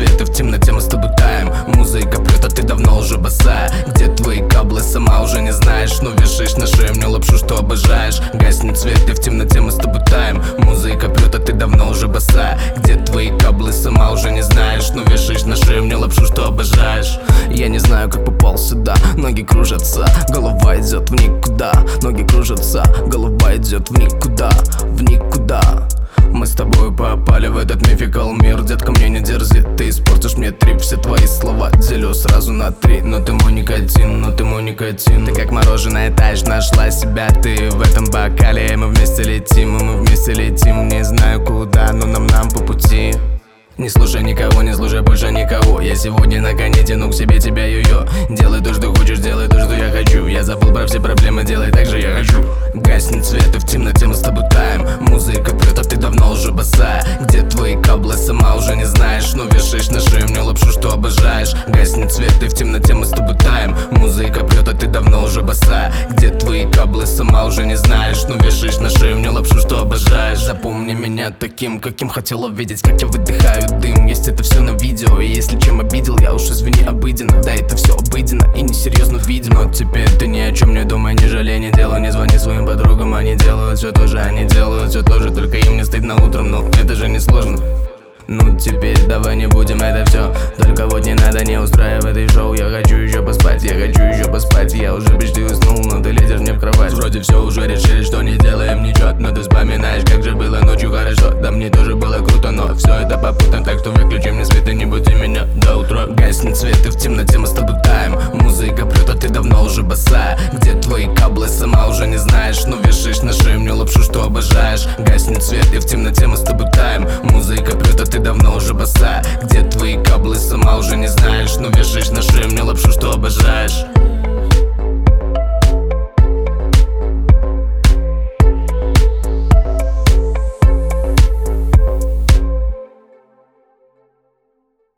свет, и в темноте мы с тобой таем. Музыка прет, а ты давно уже босая. Где твои каблы, сама уже не знаешь, но вешаешь на шею мне лапшу, что обожаешь. Гаснет свет, и в темноте мы с тобой таем. Музыка прет, а ты давно уже босая. Где твои каблы, сама уже не знаешь, но вешаешь на шею мне лапшу, что обожаешь. Я не знаю, как попал сюда. Ноги кружатся, голова идет в никуда. Ноги кружатся, голова идет в никуда, в никуда. Мы с тобой попали в этот мификал мир. Детка, мне не дерзи, ты испортишь мне трип. Все твои слова делю сразу на 3. Но ты мой никотин, но ты мой никотин. Ты как мороженое таешь, нашла себя ты в этом бокале. Мы вместе летим, и мы вместе летим. Не знаю куда, но нам по пути. Не слушай никого, не слушай больше никого. Я сегодня на коне тяну к себе тебя, йо-йо. Делай то, что хочешь, делай то, что я хочу. Я забыл про все проблемы, делай так же, я хочу. Гаснет свет, и в темноте мы с тобой таем. Музыка прет, а ты давно уже босая. Где твои каблы, сама уже не знаешь, но вешаешь на шею мне лапшу, что обожаешь. Гаснет свет, и в темноте мы с тобой таем. Музыка прет, а ты давно уже босая. Где твои каблы, сама уже не знаешь, но вешаешь на шею мне лапшу, что обожаешь. Запомни меня таким, каким хотела видеть, как я выдыхаю дым. Есть это все на видео, и если чем обидел, я уж извини, обыденно. Да, это все обыденно и несерьезно видимо. Но теперь ты ни о чем не думай, не жалей, не делай. Не звони своим подругам, они делают все то же. Они делают все то же, только им не стыдно утром. Ну это же не сложно. Ну теперь давай не будем это все. Только вот не надо, не устраивай ты шоу. Я хочу еще поспать, я хочу еще поспать. Я уже почти уснул, но ты лезешь мне в кровать. Вроде все уже решили, что не делаем ничего. Но ты вспоминаешь, как же было ночью хорошо. Да мне тоже было круто, но все это попутно. Так что выключи мне свет и не буди меня до утра. Гаснет свет, и в темноте мы с тобой таем. Музыка прет, а ты давно уже босая. Где твои каблы, сама уже не знаешь, но вешаешь на шею мне лапшу, что обожаешь. Гаснет свет, и в темноте мы с тобой таем. Музыка прет,